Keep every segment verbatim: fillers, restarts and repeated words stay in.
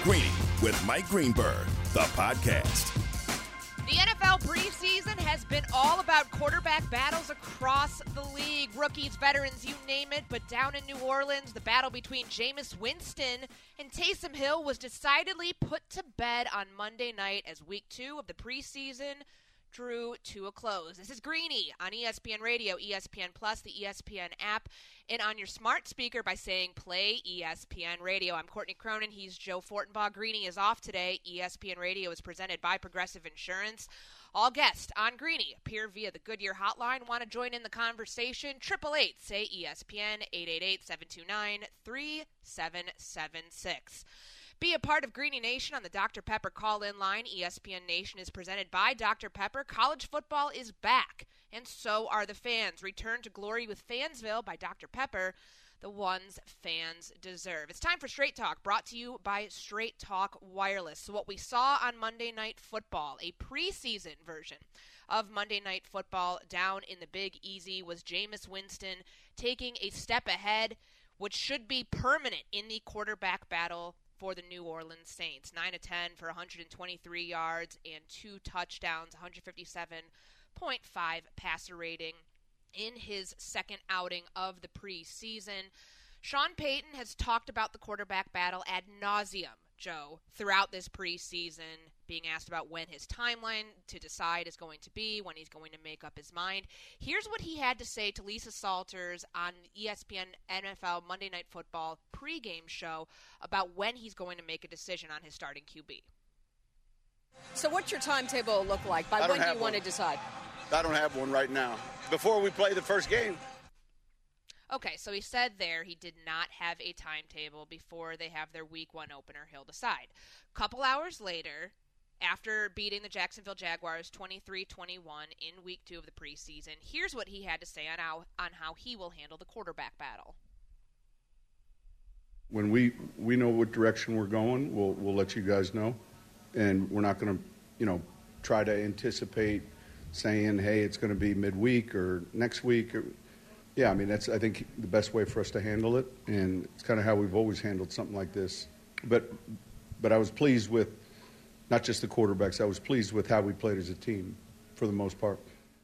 Greeny with Mike Greenberg, the podcast. The N F L preseason has been all about quarterback battles across the league. Rookies, veterans, you name it. But down in New Orleans, the battle between Jameis Winston and Taysom Hill was decidedly put to bed on Monday night as week two of the preseason drew to a close. This is Greeny on E S P N Radio, E S P N Plus, the E S P N app, and on your smart speaker by saying play E S P N Radio. I'm Courtney Cronin. He's Joe Fortenbaugh. Greeny is off today. E S P N Radio is presented by Progressive Insurance. All guests on Greeny appear via the Goodyear hotline. Want to join in the conversation? eight eight eight, say E S P N, eight eight eight, seven two nine, three seven seven six. Be a part of Greeny Nation on the Doctor Pepper call-in line. E S P N Nation is presented by Doctor Pepper. College football is back, and so are the fans. Return to glory with Fansville by Doctor Pepper, the ones fans deserve. It's time for Straight Talk, brought to you by Straight Talk Wireless. So what we saw on Monday Night Football, a preseason version of Monday Night Football down in the Big Easy, was Jameis Winston taking a step ahead, which should be permanent in the quarterback battle for the New Orleans Saints. nine of ten for one hundred twenty-three yards and two touchdowns, one fifty-seven point five passer rating in his second outing of the preseason. Sean Payton has talked about the quarterback battle ad nauseum, Joe, throughout this preseason, being asked about when his timeline to decide is going to be, when he's going to make up his mind. Here's what he had to say to Lisa Salters on E S P N N F L Monday Night Football pregame show about when he's going to make a decision on his starting Q B. So what's your timetable look like? By when do you want to decide? I don't have one right now. Before we play the first game. Okay, so he said there he did not have a timetable before they have their week one opener. He'll decide. A couple hours later, after beating the Jacksonville Jaguars twenty-three twenty-one in week two of the preseason, here's what he had to say on how, on how he will handle the quarterback battle. When we, we know what direction we're going, we'll we'll let you guys know. And we're not going to, you know, try to anticipate saying, hey, it's going to be midweek or next week. Or, yeah, I mean, that's, I think, the best way for us to handle it. And it's kind of how we've always handled something like this. But but I was pleased with not just the quarterbacks. I was pleased with how we played as a team for the most part.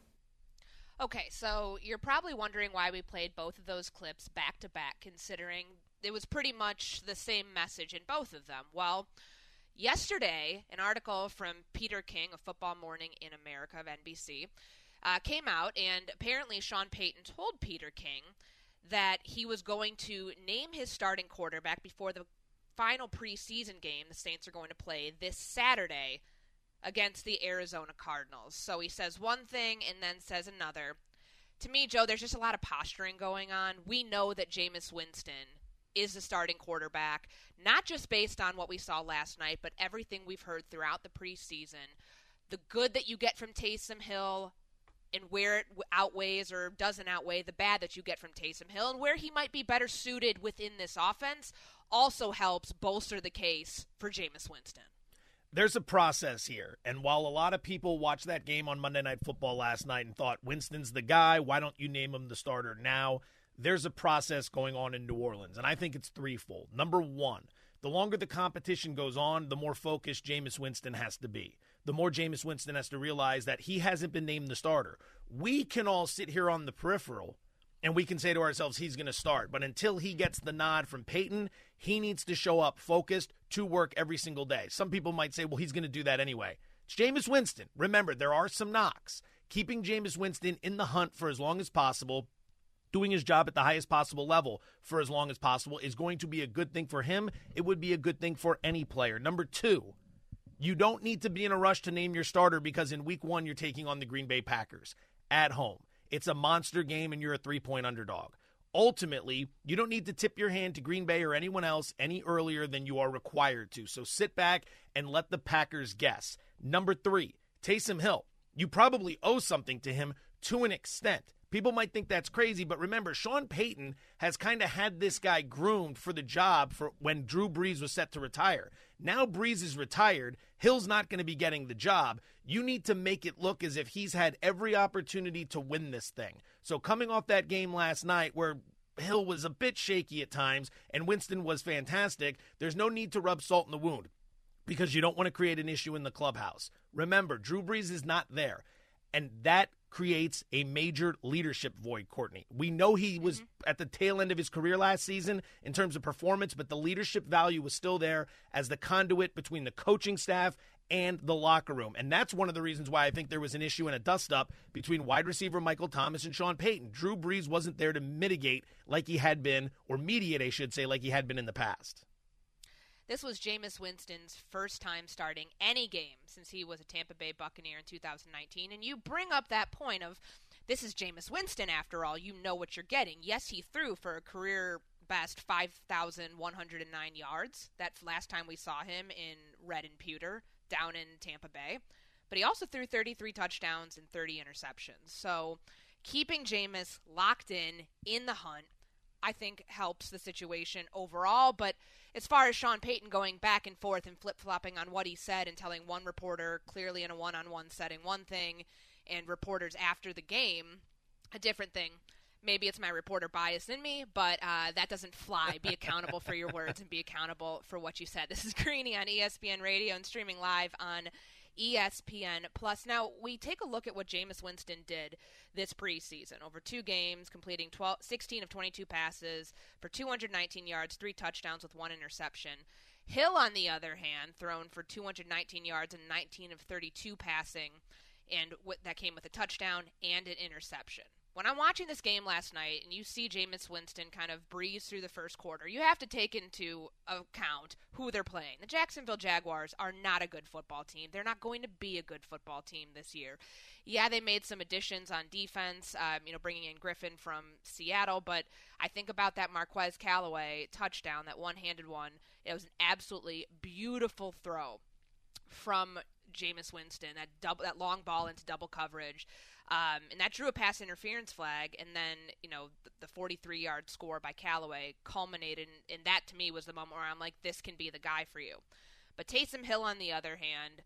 Okay, so you're probably wondering why we played both of those clips back-to-back, considering it was pretty much the same message in both of them. Well, yesterday, an article from Peter King of Football Morning in America of N B C uh, came out, and apparently Sean Payton told Peter King that he was going to name his starting quarterback before the final preseason game the Saints are going to play this Saturday against the Arizona Cardinals. So he says one thing and then says another. To me, Joe, there's just a lot of posturing going on. We know that Jameis Winston is the starting quarterback, not just based on what we saw last night, but everything we've heard throughout the preseason. The good that you get from Taysom Hill and where it outweighs or doesn't outweigh the bad that you get from Taysom Hill, and where he might be better suited within this offense also helps bolster the case for Jameis Winston. There's a process here, and while a lot of people watched that game on Monday Night Football last night and thought, Winston's the guy, why don't you name him the starter now? There's a process going on in New Orleans, and I think it's threefold. Number one, the longer the competition goes on, the more focused Jameis Winston has to be. The more Jameis Winston has to realize that he hasn't been named the starter. We can all sit here on the peripheral, and we can say to ourselves, he's going to start. But until he gets the nod from Payton, he needs to show up focused to work every single day. Some people might say, well, he's going to do that anyway. It's Jameis Winston. Remember, there are some knocks. Keeping Jameis Winston in the hunt for as long as possible, doing his job at the highest possible level for as long as possible is going to be a good thing for him. It would be a good thing for any player. Number two, you don't need to be in a rush to name your starter because in week one you're taking on the Green Bay Packers at home. It's a monster game and you're a three-point underdog. Ultimately, you don't need to tip your hand to Green Bay or anyone else any earlier than you are required to. So sit back and let the Packers guess. Number three, Taysom Hill. You probably owe something to him to an extent. People might think that's crazy, but remember, Sean Payton has kind of had this guy groomed for the job for when Drew Brees was set to retire. Now Brees is retired. Hill's not going to be getting the job. You need to make it look as if he's had every opportunity to win this thing. So coming off that game last night where Hill was a bit shaky at times and Winston was fantastic, there's no need to rub salt in the wound because you don't want to create an issue in the clubhouse. Remember, Drew Brees is not there, and that creates a major leadership void, Courtney. We know he was mm-hmm. at the tail end of his career last season in terms of performance, but the leadership value was still there as the conduit between the coaching staff and the locker room. And that's one of the reasons why I think there was an issue and a dust-up between wide receiver Michael Thomas and Sean Payton. Drew Brees wasn't there to mitigate like he had been, or mediate, I should say, like he had been in the past. This was Jameis Winston's first time starting any game since he was a Tampa Bay Buccaneer in two thousand nineteen. And you bring up that point of, this is Jameis Winston after all. You know what you're getting. Yes, he threw for a career best five thousand one hundred nine yards. That's last time we saw him in red and pewter down in Tampa Bay. But he also threw thirty-three touchdowns and thirty interceptions. So keeping Jameis locked in, in the hunt, I think helps the situation overall. But as far as Sean Payton going back and forth and flip-flopping on what he said and telling one reporter clearly in a one-on-one setting one thing and reporters after the game a different thing, maybe it's my reporter bias in me, but uh, that doesn't fly. Be accountable for your words and be accountable for what you said. This is Greeny on E S P N Radio and streaming live on E S P N Plus. Now, we take a look at what Jameis Winston did this preseason. Over two games, completing twelve, sixteen of twenty-two passes for two hundred nineteen yards, three touchdowns with one interception. Hill, on the other hand, thrown for two hundred nineteen yards and nineteen of thirty-two passing, and that came with a touchdown and an interception. When I'm watching this game last night and you see Jameis Winston kind of breeze through the first quarter, you have to take into account who they're playing. The Jacksonville Jaguars are not a good football team. They're not going to be a good football team this year. Yeah, they made some additions on defense, um, you know, bringing in Griffin from Seattle, but I think about that Marquez Callaway touchdown, that one-handed one. It was an absolutely beautiful throw from Jameis Winston, that double, that long ball into double coverage. Um, and that drew a pass interference flag, and then, you know, the forty-three-yard score by Callaway culminated, and, and that, to me, was the moment where I'm like, this can be the guy for you. But Taysom Hill, on the other hand,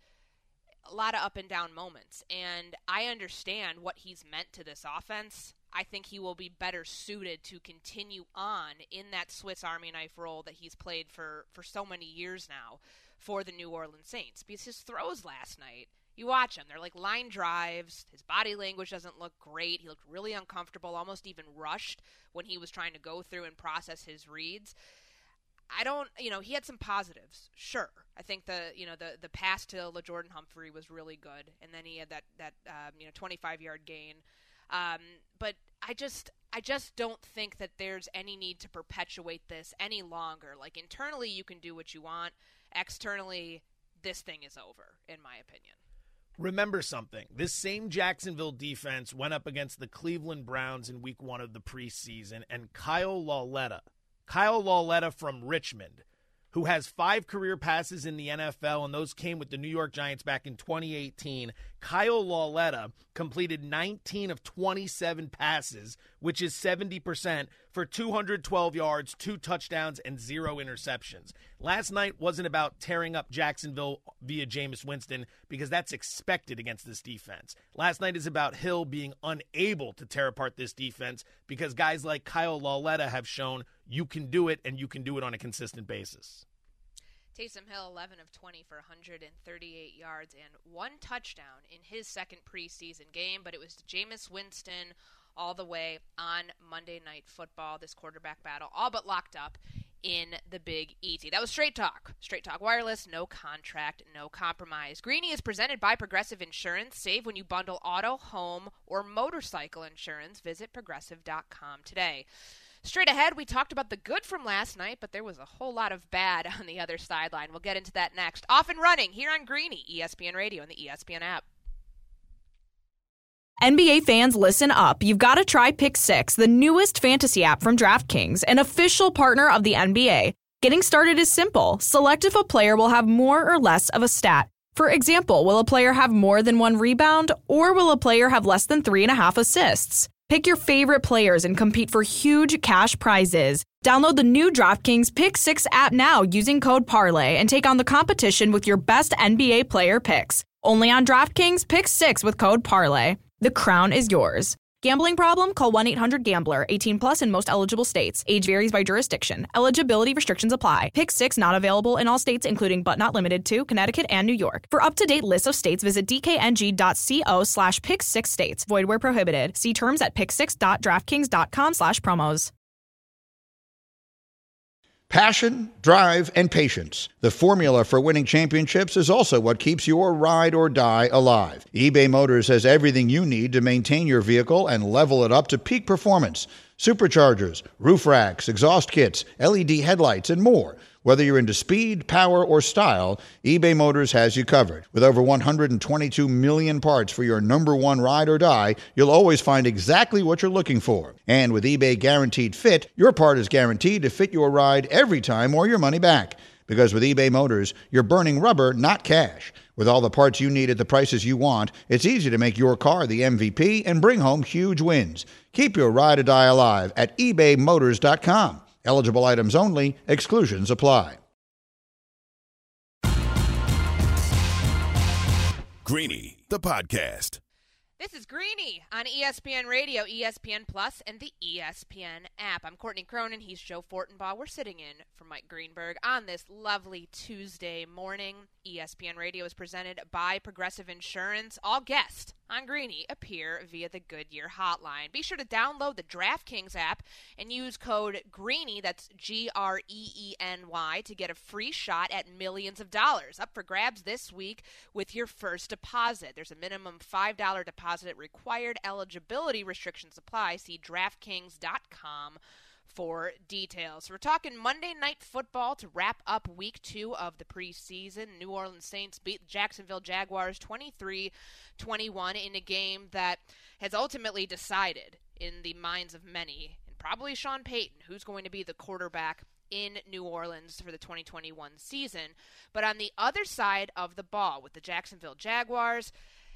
a lot of up-and-down moments, and I understand what he's meant to this offense. I think he will be better suited to continue on in that Swiss Army knife role that he's played for, for so many years now for the New Orleans Saints, because his throws last night, you watch him, they're like line drives. His body language doesn't look great. He looked really uncomfortable, almost even rushed when he was trying to go through and process his reads. I don't, you know, he had some positives, sure. I think the, you know, the, the pass to LaJordan Humphrey was really good, and then he had that, that um, you know, twenty-five-yard gain. Um, but I just, I just don't think that there's any need to perpetuate this any longer. Like, internally, you can do what you want. Externally, this thing is over, in my opinion. Remember something. This same Jacksonville defense went up against the Cleveland Browns in week one of the preseason, and Kyle Lauletta, Kyle Lauletta from Richmond, who has five career passes in the N F L, and those came with the New York Giants back in twenty eighteen. Kyle Lauletta completed nineteen of twenty-seven passes, which is seventy percent, for two hundred twelve yards, two touchdowns, and zero interceptions. Last night wasn't about tearing up Jacksonville via Jameis Winston, because that's expected against this defense. Last night is about Hill being unable to tear apart this defense, because guys like Kyle Lauletta have shown you can do it, and you can do it on a consistent basis. Taysom Hill, eleven of twenty for one hundred thirty-eight yards and one touchdown in his second preseason game, but it was Jameis Winston all the way on Monday Night Football, this quarterback battle, all but locked up in the Big Easy. That was Straight Talk. Straight Talk Wireless, no contract, no compromise. Greeny is presented by Progressive Insurance. Save when you bundle auto, home, or motorcycle insurance. Visit progressive dot com today. Straight ahead, we talked about the good from last night, but there was a whole lot of bad on the other sideline. We'll get into that next. Off and running here on Greeny, E S P N Radio and the E S P N app. N B A fans, listen up. You've got to try Pick Six, the newest fantasy app from DraftKings, an official partner of the N B A. Getting started is simple. Select if a player will have more or less of a stat. For example, will a player have more than one rebound, or will a player have less than three and a half assists? Pick your favorite players and compete for huge cash prizes. Download the new DraftKings Pick Six app now using code Parlay and take on the competition with your best N B A player picks. Only on DraftKings Pick Six with code Parlay. The crown is yours. Gambling problem? Call one eight hundred gambler. eighteen plus in most eligible states. Age varies by jurisdiction. Eligibility restrictions apply. Pick six not available in all states, including but not limited to Connecticut and New York. For up-to-date lists of states, visit dkng.co slash pick six states. Void where prohibited. See terms at pick six dot draftkings dot com slash promos. Passion, drive, and patience. The formula for winning championships is also what keeps your ride or die alive. eBay Motors has everything you need to maintain your vehicle and level it up to peak performance. Superchargers, roof racks, exhaust kits, L E D headlights, and more. Whether you're into speed, power, or style, eBay Motors has you covered. With over one hundred twenty-two million parts for your number one ride or die, you'll always find exactly what you're looking for. And with eBay Guaranteed Fit, your part is guaranteed to fit your ride every time or your money back. Because with eBay Motors, you're burning rubber, not cash. With all the parts you need at the prices you want, it's easy to make your car the M V P and bring home huge wins. Keep your ride or die alive at ebay motors dot com. Eligible items only. Exclusions apply. Greeny, the podcast. This is Greeny on E S P N Radio, E S P N Plus, and the E S P N app. I'm Courtney Cronin. He's Joe Fortenbaugh. We're sitting in for Mike Greenberg on this lovely Tuesday morning. E S P N Radio is presented by Progressive Insurance. All guests on Greeny appear via the Goodyear hotline. Be sure to download the DraftKings app and use code Greeny, that's G R E E N Y, to get a free shot at millions of dollars up for grabs this week with your first deposit. There's a minimum five dollars deposit required. Eligibility restrictions apply. See DraftKings dot com for details. We're talking Monday Night Football to wrap up week two of the preseason. New Orleans Saints beat the Jacksonville Jaguars twenty-three twenty-one in a game that has ultimately decided in the minds of many, and probably Sean Payton, who's going to be the quarterback in New Orleans for the twenty twenty-one season. But on the other side of the ball with the Jacksonville Jaguars,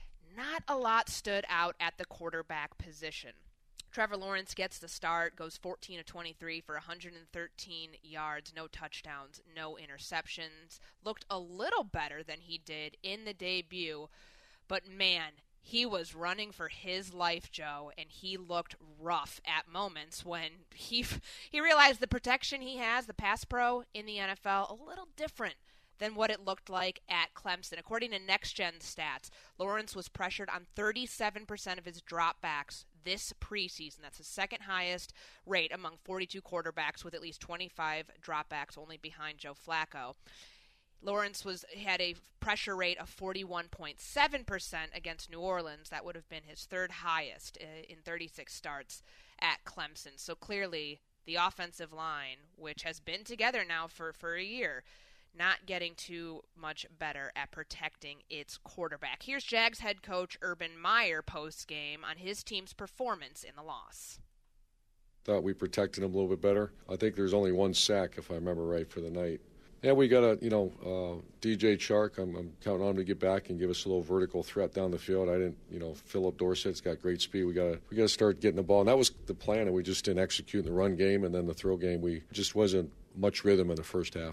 not a lot stood out at the quarterback position. Trevor Lawrence gets the start, goes fourteen of twenty-three for one hundred thirteen yards, no touchdowns, no interceptions. Looked a little better than he did in the debut, but man, he was running for his life, Joe, and he looked rough at moments when he he realized the protection he has, the pass pro in the N F L, a little different than what it looked like at Clemson. According to Next Gen Stats, Lawrence was pressured on thirty-seven percent of his dropbacks this preseason. That's the second highest rate among forty-two quarterbacks, with at least twenty-five dropbacks, only behind Joe Flacco. Lawrence was had a pressure rate of forty-one point seven percent against New Orleans. That would have been his third highest in thirty-six starts at Clemson. So clearly the offensive line, which has been together now for, for a year, not getting too much better at protecting its quarterback. Here's Jags head coach Urban Meyer post-game on his team's performance in the loss. Thought we protected him a little bit better. I think there's only one sack, if I remember right, for the night. Yeah, we got a, you know, uh, D J Chark. I'm, I'm counting on him to get back and give us a little vertical threat down the field. I didn't, you know, Philip Dorsett's got great speed. We got to, we got to start getting the ball, and that was the plan. And we just didn't execute in the run game, and then the throw game. We just wasn't much rhythm in the first half.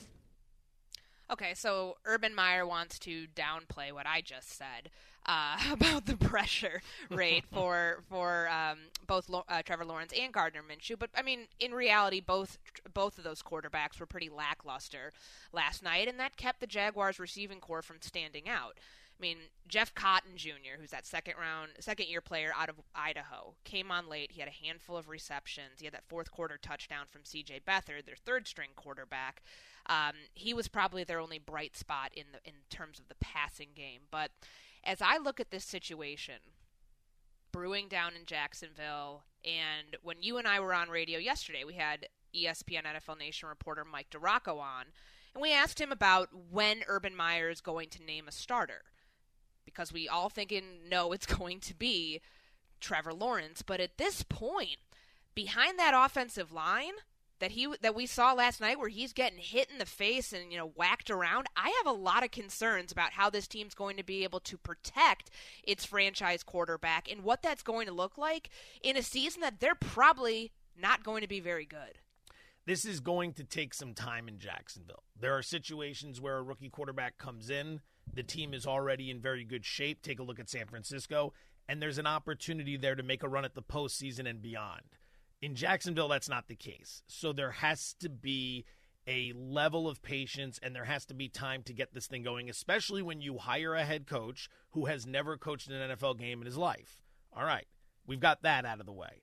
Okay, so Urban Meyer wants to downplay what I just said uh, about the pressure rate for for um, both uh, Trevor Lawrence and Gardner Minshew. But, I mean, in reality, both both of those quarterbacks were pretty lackluster last night, and that kept the Jaguars' receiving core from standing out. I mean, Jeff Cotton Junior, who's that second round, second year player out of Idaho, came on late. He had a handful of receptions. He had that fourth quarter touchdown from C J Beathard, their third string quarterback. Um, he was probably their only bright spot in the in terms of the passing game. But as I look at this situation brewing down in Jacksonville, and when you and I were on radio yesterday, we had E S P N N F L Nation reporter Mike DiRocco on, and we asked him about when Urban Meyer is going to name a starter, because we all thinking, no, it's going to be Trevor Lawrence. But at this point, behind that offensive line that he that we saw last night, where he's getting hit in the face and, you know, whacked around, I have a lot of concerns about how this team's going to be able to protect its franchise quarterback and what that's going to look like in a season that they're probably not going to be very good. This is going to take some time in Jacksonville. There are situations where a rookie quarterback comes in, the team is already in very good shape. Take a look at San Francisco. and there's an opportunity there to make a run at the postseason and beyond. In Jacksonville, that's not the case. So there has to be a level of patience, and there has to be time to get this thing going, especially when you hire a head coach who has never coached an N F L game in his life. All right, we've got that out of the way.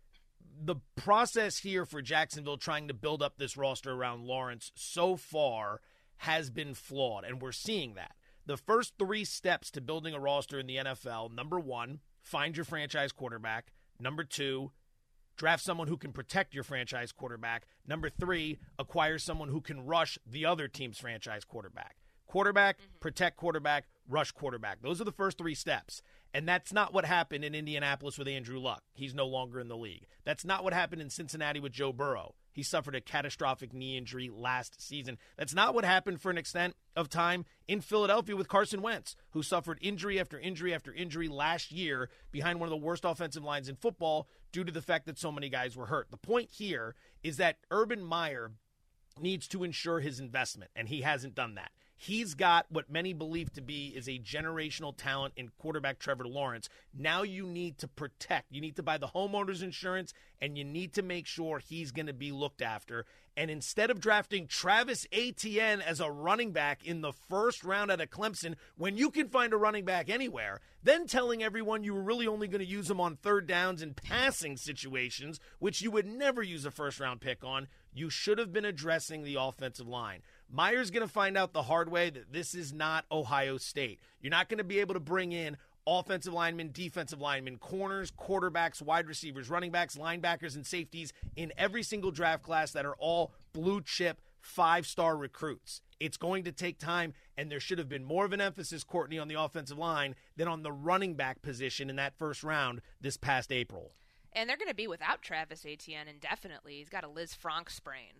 The process here for Jacksonville trying to build up this roster around Lawrence so far has been flawed, and we're seeing that. The first three steps to building a roster in the N F L, number one, find your franchise quarterback. Number two, draft someone who can protect your franchise quarterback. Number three, acquire someone who can rush the other team's franchise quarterback. Quarterback, mm-hmm. protect quarterback, rush quarterback. Those are the first three steps. And that's not what happened in Indianapolis with Andrew Luck. He's no longer in the league. That's not what happened in Cincinnati with Joe Burrow. He suffered a catastrophic knee injury last season. That's not what happened for an extent of time in Philadelphia with Carson Wentz, who suffered injury after injury after injury last year behind one of the worst offensive lines in football due to the fact that so many guys were hurt. The point here is that Urban Meyer needs to ensure his investment, and he hasn't done that. He's got what many believe to be is a generational talent in quarterback Trevor Lawrence. Now you need to protect. You need to buy the homeowner's insurance, and you need to make sure he's going to be looked after. And instead of drafting Travis Etienne as a running back in the first round out of Clemson, when you can find a running back anywhere, then telling everyone you were really only going to use him on third downs and passing situations, which you would never use a first-round pick on, you should have been addressing the offensive line. Meyer's going to find out the hard way that this is not Ohio State. You're not going to be able to bring in offensive linemen, defensive linemen, corners, quarterbacks, wide receivers, running backs, linebackers, and safeties in every single draft class that are all blue-chip, five-star recruits. It's going to take time, and there should have been more of an emphasis, Courtney, on the offensive line than on the running back position in that first round this past April. And they're going to be without Travis Etienne indefinitely. He's got a Liz Frank sprain.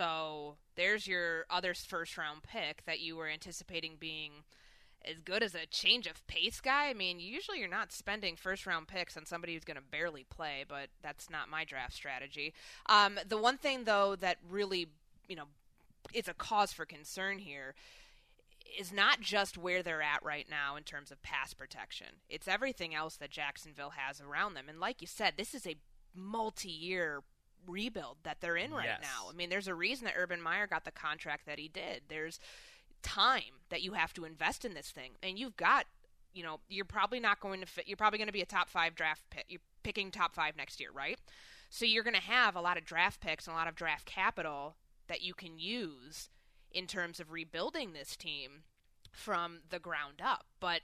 So there's your other first-round pick that you were anticipating being as good as a change of pace guy. I mean, usually you're not spending first-round picks on somebody who's going to barely play, but that's not my draft strategy. Um, the one thing, though, that really, you know, is a cause for concern here is not just where they're at right now in terms of pass protection. It's everything else that Jacksonville has around them. And like you said, this is a multi-year rebuild that they're in right yes. now. I mean, there's a reason that Urban Meyer got the contract that he did. There's time that you have to invest in this thing. And you've got, you know, you're probably not going to fit, you're probably going to be a top five draft pick. You're picking top five next year, right? So you're going to have a lot of draft picks and a lot of draft capital that you can use in terms of rebuilding this team from the ground up. But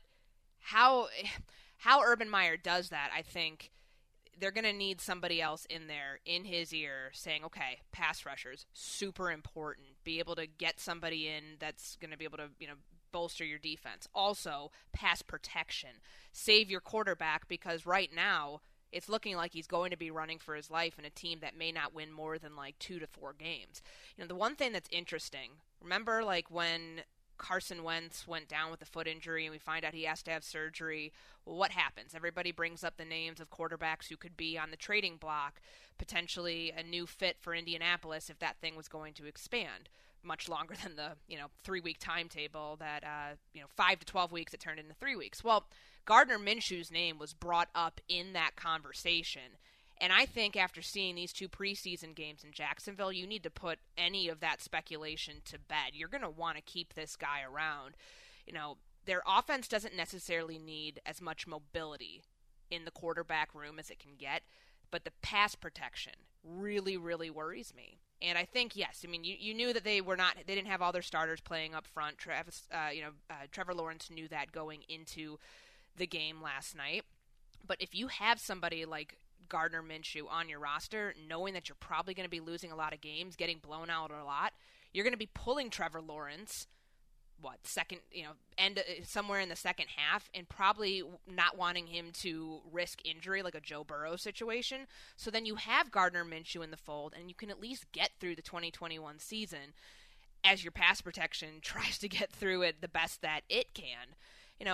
how how Urban Meyer does that, I think they're going to need somebody else in there in his ear saying, okay, pass rushers, super important. Be able to get somebody in that's going to be able to, you know, bolster your defense. Also, pass protection. Save your quarterback, because right now it's looking like he's going to be running for his life in a team that may not win more than like two to four games. You know, the one thing that's interesting, remember like when Carson Wentz went down with a foot injury and we find out he has to have surgery, well, what happens? Everybody brings up the names of quarterbacks who could be on the trading block, potentially a new fit for Indianapolis if that thing was going to expand much longer than the, you know, three-week timetable that, uh, you know, five to twelve weeks it turned into three weeks. Well, Gardner Minshew's name was brought up in that conversation. And I think after seeing these two preseason games in Jacksonville, you need to put any of that speculation to bed. You're going to want to keep this guy around. You know, their offense doesn't necessarily need as much mobility in the quarterback room as it can get, but the pass protection really, really worries me. And I think, yes, I mean, you, you knew that they were not, they didn't have all their starters playing up front. Travis, uh, you know, uh, Trevor Lawrence knew that going into the game last night. But if you have somebody like Gardner Minshew on your roster, knowing that you're probably going to be losing a lot of games, getting blown out a lot, you're going to be pulling Trevor Lawrence, what, second, you know, end somewhere in the second half, and probably not wanting him to risk injury like a Joe Burrow situation. So then you have Gardner Minshew in the fold, and you can at least get through the twenty twenty-one season as your pass protection tries to get through it the best that it can. You know,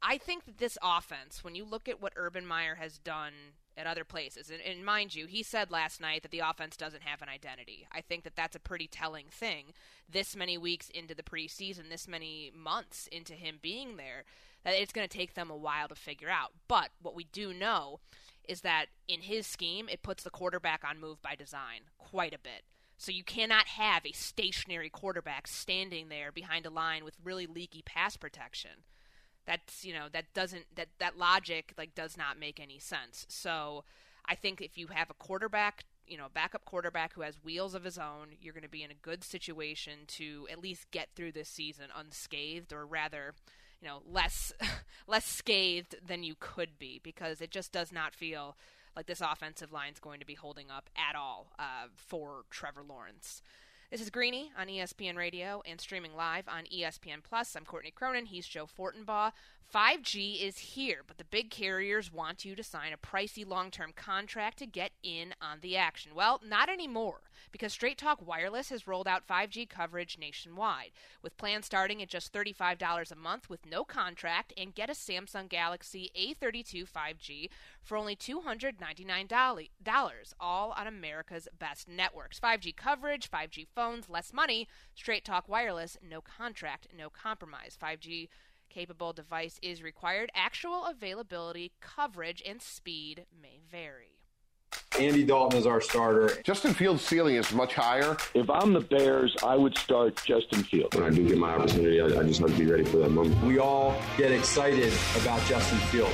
I think that this offense, when you look at what Urban Meyer has done at other places, and, and mind you, he said last night that the offense doesn't have an identity. I think that that's a pretty telling thing. This many weeks into the preseason, this many months into him being there, that it's going to take them a while to figure out. But what we do know is that in his scheme, it puts the quarterback on move by design quite a bit. So you cannot have a stationary quarterback standing there behind a line with really leaky pass protection. That's, you know, that doesn't, that, that logic, like, does not make any sense. So I think if you have a quarterback, you know, backup quarterback who has wheels of his own, you're going to be in a good situation to at least get through this season unscathed, or rather, you know, less, less scathed than you could be, because it just does not feel like this offensive line is going to be holding up at all uh, for Trevor Lawrence. This is Greeny on E S P N Radio and streaming live on E S P N Plus. I'm Courtney Cronin. He's Joe Fortenbaugh. five G is here, but the big carriers want you to sign a pricey long-term contract to get in on the action. Well, not anymore, because Straight Talk Wireless has rolled out five G coverage nationwide, with plans starting at just thirty-five dollars a month with no contract, and get a Samsung Galaxy A thirty-two five G for only two hundred ninety-nine dollars, all on America's best networks. five G coverage, five G phones, less money. Straight Talk Wireless, no contract, no compromise. five G capable device is required. Actual availability, coverage, and speed may vary. Andy Dalton is our starter. Justin Fields' ceiling is much higher. If I'm the Bears, I would start Justin Fields. When I do get my opportunity, I, I just have to be ready for that moment. We all get excited about Justin Fields.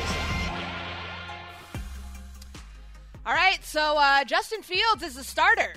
All right, so uh, Justin Fields is the starter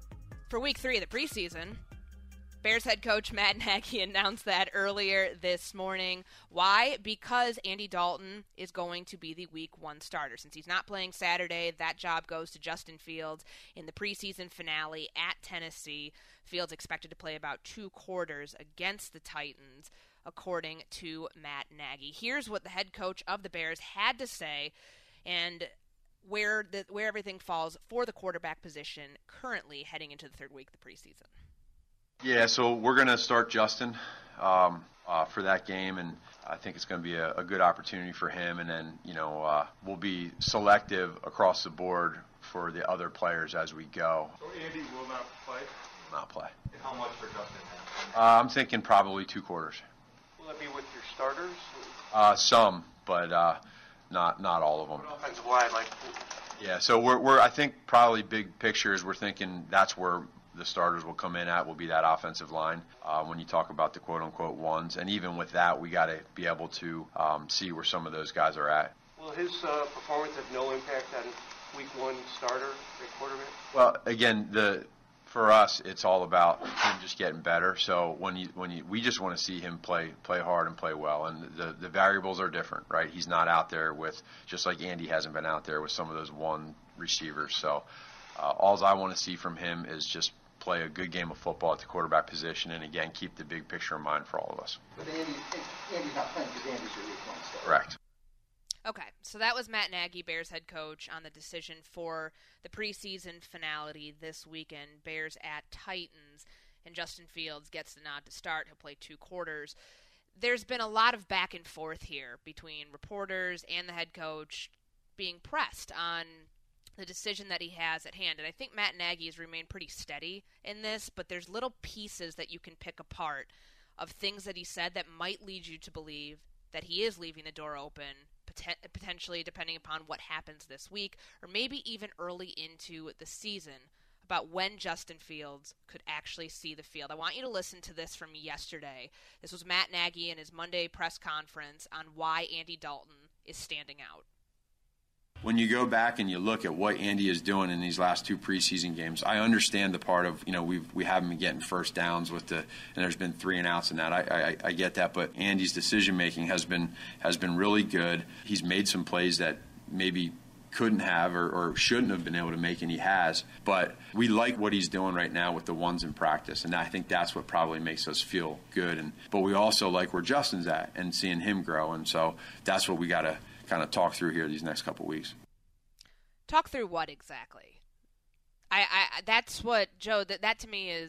for week three of the preseason. Bears head coach Matt Nagy announced that earlier this morning. Why? Because Andy Dalton is going to be the week one starter. Since he's not playing Saturday, that job goes to Justin Fields in the preseason finale at Tennessee. Fields expected to play about two quarters against the Titans, according to Matt Nagy. Here's what the head coach of the Bears had to say, and where the where everything falls for the quarterback position currently heading into the third week of the preseason. Yeah, so we're going to start Justin um, uh, for that game, and I think it's going to be a, a good opportunity for him. And then, you know, uh, we'll be selective across the board for the other players as we go. So Andy will not play? Not play. And how much for Justin? Uh, I'm thinking probably two quarters. Will that be with your starters? Uh, some, but uh, not not all of them. What offensive line, like? Yeah, so we're we're I think probably big picture is we're thinking that's where the starters will come in at, will be that offensive line uh, when you talk about the quote-unquote ones. And even with that, we got to be able to um, see where some of those guys are at. Will his uh, performance have no impact on week one starter at quarterback? Well, again, the for us, it's all about him just getting better. So when you when you, we just want to see him play play hard and play well. And the, the variables are different, right? He's not out there with, just like Andy hasn't been out there with some of those one receivers. So uh, all I want to see from him is just play a good game of football at the quarterback position, and again, keep the big picture in mind for all of us. But Andy, Andy's not playing because Andy's your week one starter. Correct. Okay, so that was Matt Nagy, Bears head coach, on the decision for the preseason finale this weekend. Bears at Titans, and Justin Fields gets the nod to start. He'll play two quarters. There's been a lot of back and forth here between reporters and the head coach being pressed on the decision that he has at hand. And I think Matt Nagy has remained pretty steady in this, but there's little pieces that you can pick apart of things that he said that might lead you to believe that he is leaving the door open, poten- potentially depending upon what happens this week, or maybe even early into the season, about when Justin Fields could actually see the field. I want you to listen to this from yesterday. This was Matt Nagy in his Monday press conference on why Andy Dalton is standing out. When you go back and you look at what Andy is doing in these last two preseason games, I understand the part of, you know, we've, we haven't been getting first downs with the, and there's been three and outs in that. I, I, I get that, but Andy's decision making has been has been really good. He's made some plays that maybe couldn't have or, or shouldn't have been able to make, and he has. But we like what he's doing right now with the ones in practice, and I think that's what probably makes us feel good. And but we also like where Justin's at and seeing him grow, and so that's what we got to kind of talk through here these next couple of weeks. Talk through what exactly? I, I that's what, Joe, that, that to me is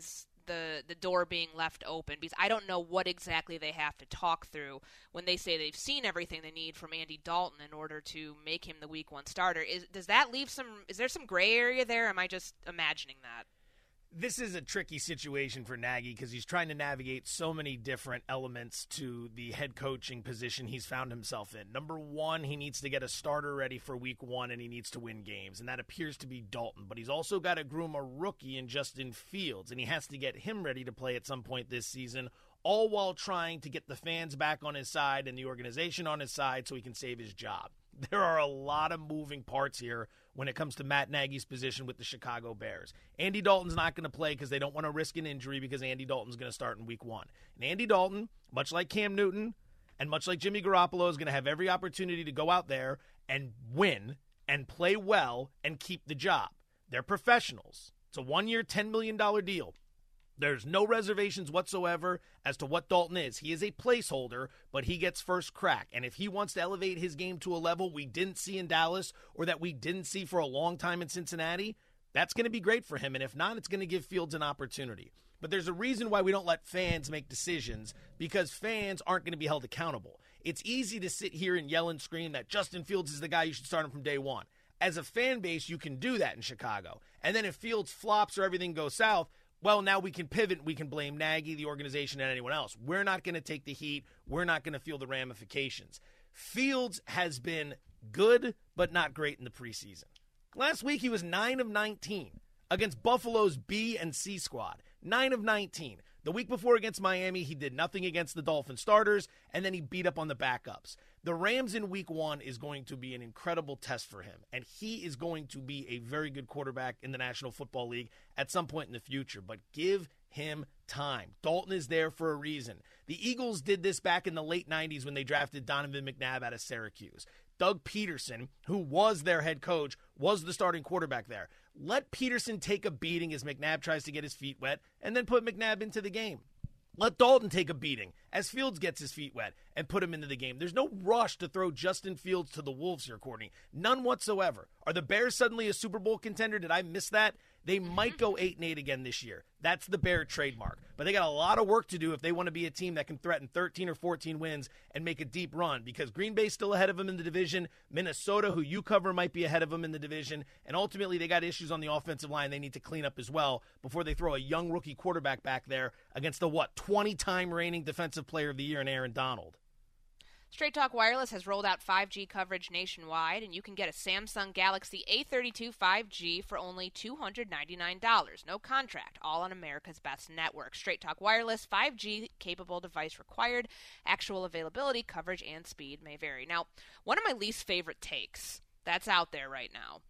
the, the door being left open, because I don't know what exactly they have to talk through when they say they've seen everything they need from Andy Dalton in order to make him the week one starter. Is does that leave some – is there some gray area there? Am I just imagining that? This is a tricky situation for Nagy because he's trying to navigate so many different elements to the head coaching position he's found himself in. Number one, he needs to get a starter ready for week one, and he needs to win games, and that appears to be Dalton. But he's also got to groom a rookie in Justin Fields, and he has to get him ready to play at some point this season, all while trying to get the fans back on his side and the organization on his side so he can save his job. There are a lot of moving parts here when it comes to Matt Nagy's position with the Chicago Bears. Andy Dalton's not going to play because they don't want to risk an injury because Andy Dalton's going to start in week one. And Andy Dalton, much like Cam Newton and much like Jimmy Garoppolo, is going to have every opportunity to go out there and win and play well and keep the job. They're professionals. It's a one-year, ten million dollars deal. There's no reservations whatsoever as to what Dalton is. He is a placeholder, but he gets first crack. And if he wants to elevate his game to a level we didn't see in Dallas or that we didn't see for a long time in Cincinnati, that's going to be great for him. And if not, it's going to give Fields an opportunity. But there's a reason why we don't let fans make decisions, because fans aren't going to be held accountable. It's easy to sit here and yell and scream that Justin Fields is the guy you should start him from day one. As a fan base, you can do that in Chicago. And then if Fields flops or everything goes south, well, now we can pivot. We can blame Nagy, the organization, and anyone else. We're not going to take the heat. We're not going to feel the ramifications. Fields has been good, but not great in the preseason. Last week, he was nine of nineteen against Buffalo's B and C squad. nine of nineteen. The week before against Miami, he did nothing against the Dolphin starters, and then he beat up on the backups. The Rams in week one is going to be an incredible test for him, and he is going to be a very good quarterback in the National Football League at some point in the future, but give him time. Dalton is there for a reason. The Eagles did this back in the late nineties when they drafted Donovan McNabb out of Syracuse. Doug Peterson, who was their head coach, was the starting quarterback there. Let Peterson take a beating as McNabb tries to get his feet wet, and then put McNabb into the game. Let Dalton take a beating as Fields gets his feet wet and put him into the game. There's no rush to throw Justin Fields to the Wolves here, Courtney. None whatsoever. Are the Bears suddenly a Super Bowl contender? Did I miss that? They might go eight and eight again this year. That's the Bear trademark. But they got a lot of work to do if they want to be a team that can threaten thirteen or fourteen wins and make a deep run, because Green Bay's still ahead of them in the division. Minnesota, who you cover, might be ahead of them in the division. And ultimately, they got issues on the offensive line they need to clean up as well before they throw a young rookie quarterback back there against the, what, twenty-time reigning Defensive Player of the Year in Aaron Donald. Straight Talk Wireless has rolled out five G coverage nationwide, and you can get a Samsung Galaxy A thirty-two five G for only two hundred ninety-nine dollars. No contract, all on America's best network. Straight Talk Wireless, five G capable device required. Actual availability, coverage, and speed may vary. Now, one of my least favorite takes that's out there right now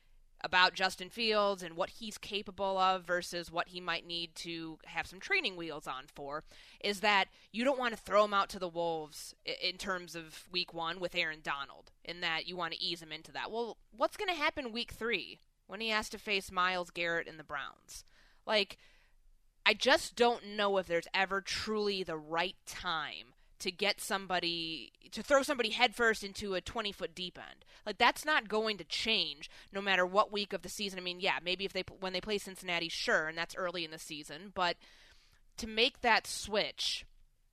about Justin Fields and what he's capable of versus what he might need to have some training wheels on for is that you don't want to throw him out to the Wolves in terms of week one with Aaron Donald, in that you want to ease him into that. Well, what's going to happen week three when he has to face Myles Garrett and the Browns? Like, I just don't know if there's ever truly the right time to get somebody, to throw somebody headfirst into a twenty-foot deep end. Like, that's not going to change no matter what week of the season. I mean, yeah, maybe if they when they play Cincinnati, sure, and that's early in the season. But to make that switch,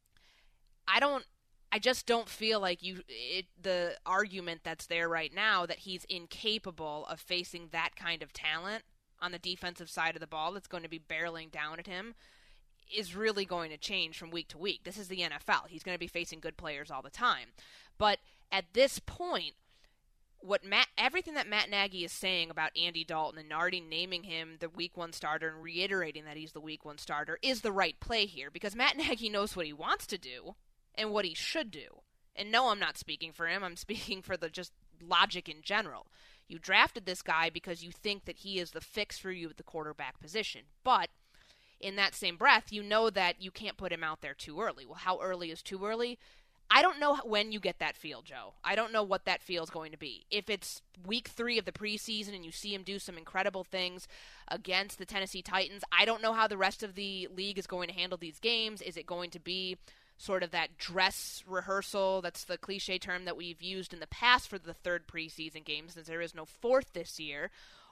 I don't, I just don't feel like you, it, the argument that's there right now that he's incapable of facing that kind of talent on the defensive side of the ball that's going to be barreling down at him is really going to change from week to week. This is the N F L. He's going to be facing good players all the time. But at this point, what Matt, everything that Matt Nagy is saying about Andy Dalton and already naming him the week one starter and reiterating that he's the week one starter is the right play here, because Matt Nagy knows what he wants to do and what he should do. And no, I'm not speaking for him. I'm speaking for the just logic in general. You drafted this guy because you think that he is the fix for you at the quarterback position. But in that same breath, you know that you can't put him out there too early. Well, how early is too early? I don't know when you get that feel, Joe. I don't know what that feel is going to be. If it's week three of the preseason and you see him do some incredible things against the Tennessee Titans, I don't know how the rest of the league is going to handle these games. Is it going to be sort of that dress rehearsal? That's the cliche term that we've used in the past for the third preseason game, since there is no fourth this year.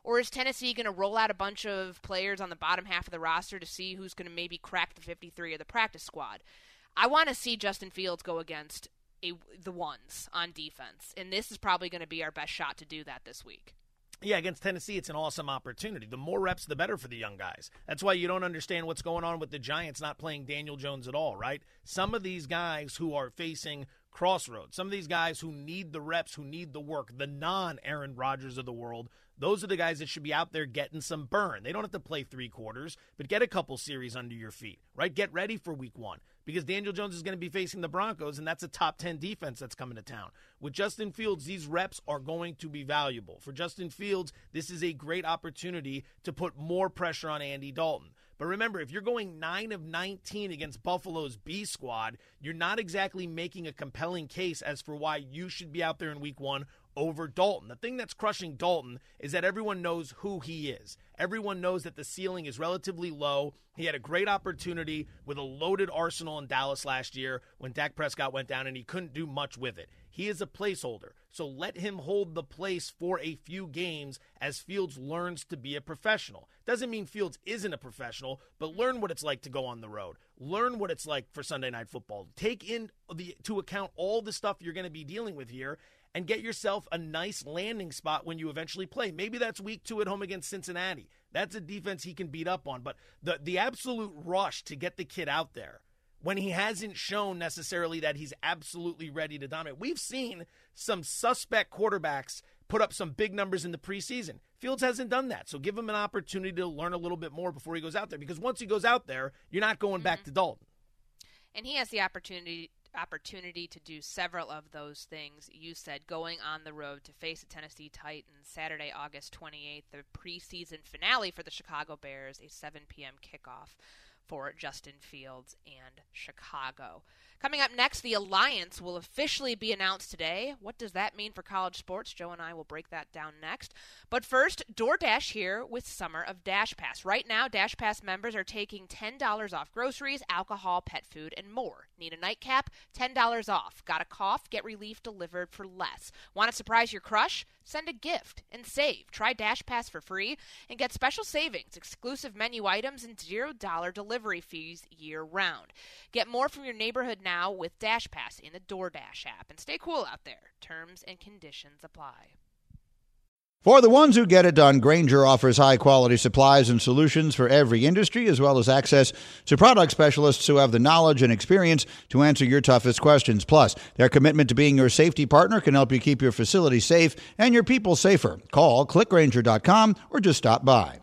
Or is Tennessee going to roll out a bunch of players on the bottom half of the roster to see who's going to maybe crack the fifty-three of the practice squad? I want to see Justin Fields go against a, the ones on defense, and this is probably going to be our best shot to do that this week. Yeah, against Tennessee, it's an awesome opportunity. The more reps, the better for the young guys. That's why you don't understand what's going on with the Giants not playing Daniel Jones at all, right? Some of these guys who are facing crossroads, some of these guys who need the reps, who need the work, the non-Aaron Rodgers of the world, those are the guys that should be out there getting some burn. They don't have to play three quarters, but get a couple series under your feet, right? Get ready for week one because Daniel Jones is going to be facing the Broncos, and that's a top ten defense that's coming to town. With Justin Fields, these reps are going to be valuable. For Justin Fields, this is a great opportunity to put more pressure on Andy Dalton. But remember, if you're going nine of nineteen against Buffalo's B squad, you're not exactly making a compelling case as for why you should be out there in week one over Dalton. The thing that's crushing Dalton is that everyone knows who he is. Everyone knows that the ceiling is relatively low. He had a great opportunity with a loaded arsenal in Dallas last year when Dak Prescott went down and he couldn't do much with it. He is a placeholder, so let him hold the place for a few games as Fields learns to be a professional. Doesn't mean Fields isn't a professional, but learn what it's like to go on the road. Learn what it's like for Sunday Night Football. Take into account all the stuff you're going to be dealing with here and get yourself a nice landing spot when you eventually play. Maybe that's week two at home against Cincinnati. That's a defense he can beat up on. But the, the absolute rush to get the kid out there when he hasn't shown necessarily that he's absolutely ready to dominate. We've seen some suspect quarterbacks put up some big numbers in the preseason. Fields hasn't done that, so give him an opportunity to learn a little bit more before he goes out there, because once he goes out there, you're not going mm-hmm. back to Dalton. And he has the opportunity opportunity to do several of those things you said, going on the road to face the Tennessee Titans Saturday, August twenty-eighth, the preseason finale for the Chicago Bears, a seven p.m. kickoff for Justin Fields and Chicago. Coming up next, the Alliance will officially be announced today. What does that mean for college sports? Joe and I will break that down next. But first, DoorDash here with Summer of Dash Pass. Right now, Dash Pass members are taking ten dollars off groceries, alcohol, pet food, and more. Need a nightcap? ten dollars off. Got a cough? Get relief delivered for less. Want to surprise your crush? Send a gift and save. Try Dash Pass for free and get special savings, exclusive menu items, and zero dollars delivery fees year-round. Get more from your neighborhood now with Dash Pass in the DoorDash app. And stay cool out there. Terms and conditions apply. For the ones who get it done, Grainger offers high-quality supplies and solutions for every industry, as well as access to product specialists who have the knowledge and experience to answer your toughest questions. Plus, their commitment to being your safety partner can help you keep your facility safe and your people safer. Call click grainger dot com or just stop by.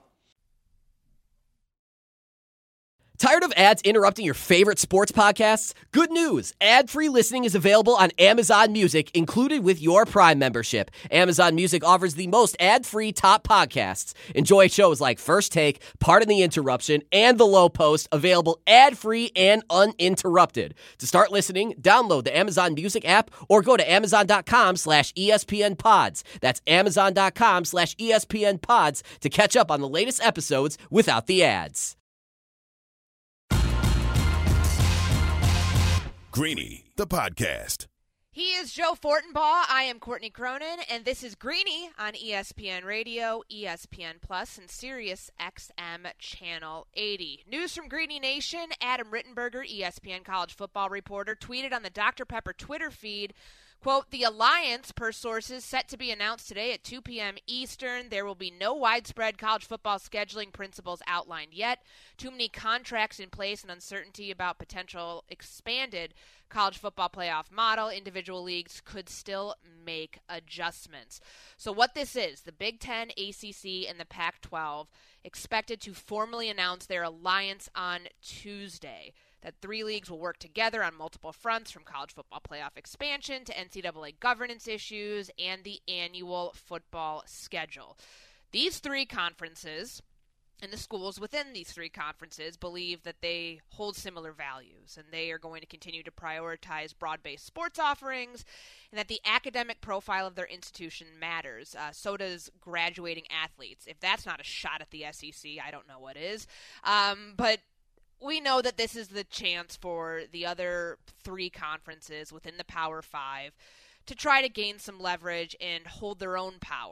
Tired of ads interrupting your favorite sports podcasts? Good news! Ad-free listening is available on Amazon Music, included with your Prime membership. Amazon Music offers the most ad-free top podcasts. Enjoy shows like First Take, Pardon the Interruption, and The Low Post, available ad-free and uninterrupted. To start listening, download the Amazon Music app or go to amazon.com slash ESPN pods. That's amazon.com slash ESPN pods to catch up on the latest episodes without the ads. Greeny, the podcast. He is Joe Fortenbaugh. I am Courtney Cronin, and this is Greeny on E S P N Radio, E S P N Plus, and Sirius X M Channel eighty. News from Greeny Nation. Adam Rittenberger, E S P N college football reporter, tweeted on the Doctor Pepper Twitter feed, quote, "The Alliance, per sources, set to be announced today at two p.m. Eastern. There will be no widespread college football scheduling principles outlined yet. Too many contracts in place and uncertainty about potential expanded college football playoff model. Individual leagues could still make adjustments." So what this is, the Big Ten, A C C, and the Pac twelve expected to formally announce their alliance on Tuesday. That three leagues will work together on multiple fronts, from college football playoff expansion to N C double A governance issues and the annual football schedule. These three conferences and the schools within these three conferences believe that they hold similar values, and they are going to continue to prioritize broad-based sports offerings, and that the academic profile of their institution matters. Uh, so does graduating athletes. If that's not a shot at the S E C, I don't know what is. Um, but we know that this is the chance for the other three conferences within the Power Five to try to gain some leverage and hold their own power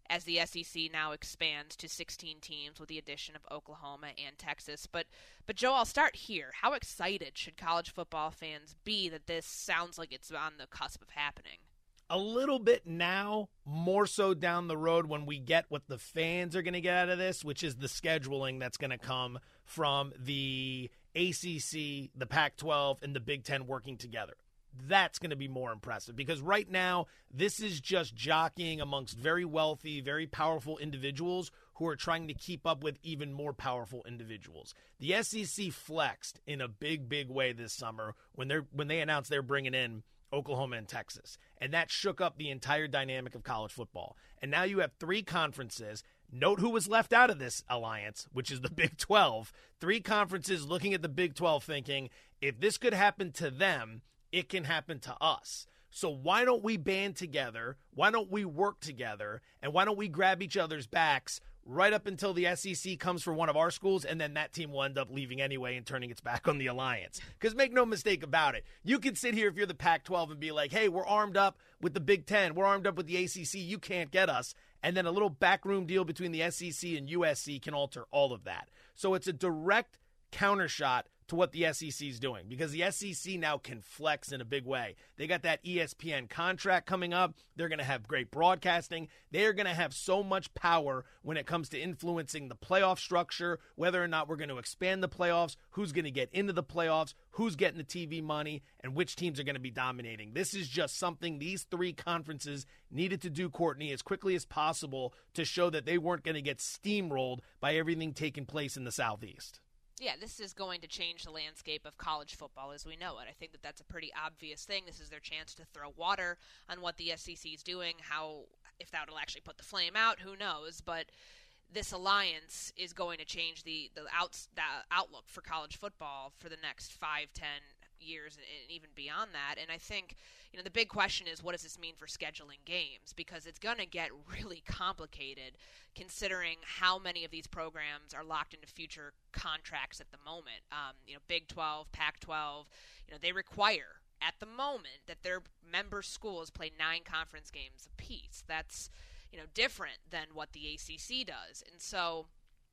as the S E C now expands to sixteen teams with the addition of Oklahoma and Texas. But, but Joe, I'll start here. How excited should college football fans be that this sounds like it's on the cusp of happening? A little bit now, more so down the road when we get what the fans are going to get out of this, which is the scheduling that's going to come from the A C C, the Pac twelve, and the Big Ten working together. That's going to be more impressive because right now, this is just jockeying amongst very wealthy, very powerful individuals who are trying to keep up with even more powerful individuals. The S E C flexed in a big, big way this summer when they're when they announced they're bringing in Oklahoma and Texas, and that shook up the entire dynamic of college football. And now you have three conferences. Note who was left out of this alliance, which is the Big twelve. Three conferences looking at the Big twelve thinking, if this could happen to them, it can happen to us. So why don't we band together? Why don't we work together? And why don't we grab each other's backs right up until the S E C comes for one of our schools, and then that team will end up leaving anyway and turning its back on the alliance. Because make no mistake about it, you can sit here if you're the Pac twelve and be like, hey, we're armed up with the Big Ten. We're armed up with the A C C. You can't get us. And then a little backroom deal between the S E C and U S C can alter all of that. So it's a direct countershot to what the S E C is doing because the S E C now can flex in a big way. They got that E S P N contract coming up. They're going to have great broadcasting. They're going to have so much power when it comes to influencing the playoff structure, whether or not we're going to expand the playoffs, who's going to get into the playoffs, who's getting the T V money, and which teams are going to be dominating. This is just something these three conferences needed to do, Courtney, as quickly as possible to show that they weren't going to get steamrolled by everything taking place in the Southeast. Yeah, this is going to change the landscape of college football as we know it. I think that that's a pretty obvious thing. This is their chance to throw water on what the S E C is doing. How, if that will actually put the flame out, who knows? But this alliance is going to change the the, outs, the outlook for college football for the next five, ten years, and even beyond that. And I think, you know, the big question is, what does this mean for scheduling games? Because it's going to get really complicated considering how many of these programs are locked into future contracts at the moment. Um, you know, Big twelve, Pac twelve, you know, they require at the moment that their member schools play nine conference games apiece. That's, you know, different than what the A C C does. And so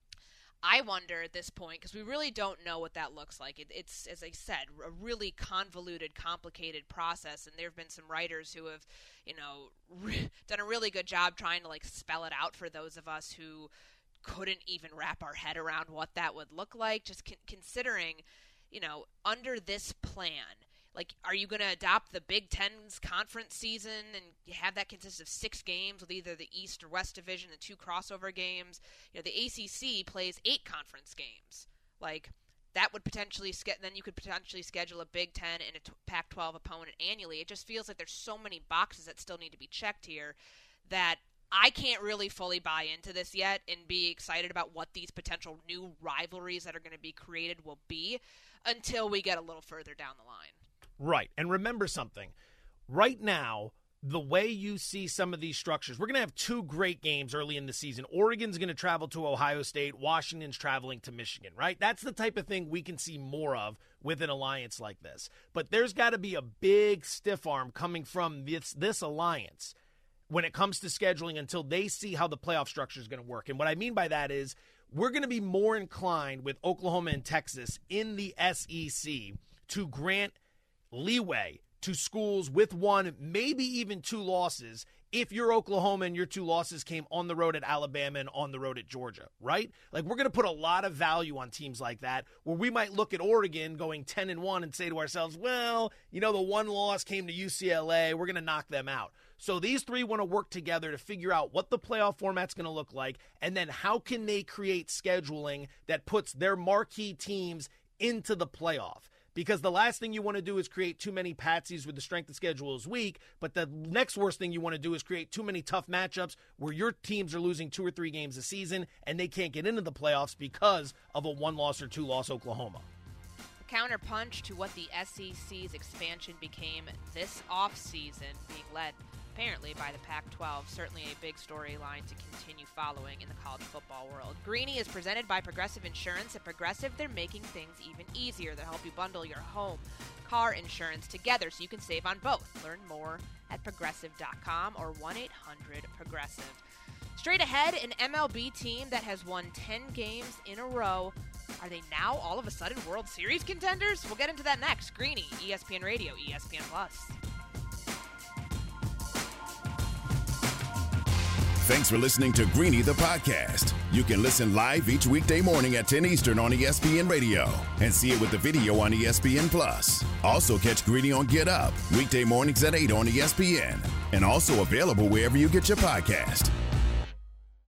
I wonder at this point, because we really don't know what that looks like. It, it's, as I said, a really convoluted, complicated process, and there have been some writers who have, you know, re- done a really good job trying to, like, spell it out for those of us who couldn't even wrap our head around what that would look like, just con- considering, you know, under this plan, like, are you going to adopt the Big Ten's conference season and have that consist of six games with either the East or West Division and two crossover games? You know, the A C C plays eight conference games. Like, that would potentially – then you could potentially schedule a Big Ten and a Pac twelve opponent annually. It just feels like there's so many boxes that still need to be checked here that I can't really fully buy into this yet and be excited about what these potential new rivalries that are going to be created will be until we get a little further down the line. Right. And remember something. Right now, the way you see some of these structures, we're going to have two great games early in the season. Oregon's going to travel to Ohio State. Washington's traveling to Michigan, right? That's the type of thing we can see more of with an alliance like this. But there's got to be a big stiff arm coming from this, this alliance when it comes to scheduling until they see how the playoff structure is going to work. And what I mean by that is we're going to be more inclined with Oklahoma and Texas in the S E C to grant leeway to schools with one, maybe even two losses if your Oklahoma and your two losses came on the road at Alabama and on the road at Georgia, right? Like, we're going to put a lot of value on teams like that where we might look at Oregon going ten and one and say to ourselves, well, you know, the one loss came to U C L A. We're going to knock them out. So these three want to work together to figure out what the playoff format's going to look like, and then how can they create scheduling that puts their marquee teams into the playoff. Because the last thing you want to do is create too many patsies where the strength of schedule is weak, but the next worst thing you want to do is create too many tough matchups where your teams are losing two or three games a season and they can't get into the playoffs because of a one-loss or two-loss Oklahoma. The counterpunch to what the S E C's expansion became this offseason, being led apparently by the Pac twelve, certainly a big storyline to continue following in the college football world. Greeny is presented by Progressive Insurance. At Progressive, they're making things even easier. They'll help you bundle your home, car insurance together so you can save on both. Learn more at progressive dot com or one eight hundred progressive. Straight ahead, an M L B team that has won ten games in a row. Are they now all of a sudden World Series contenders? We'll get into that next. Greeny, E S P N Radio, E S P N Plus. Thanks for listening to Greeny the podcast. You can listen live each weekday morning at ten Eastern on E S P N Radio and see it with the video on E S P N Plus. Also catch Greeny on Get Up weekday mornings at eight on E S P N and also available wherever you get your podcast.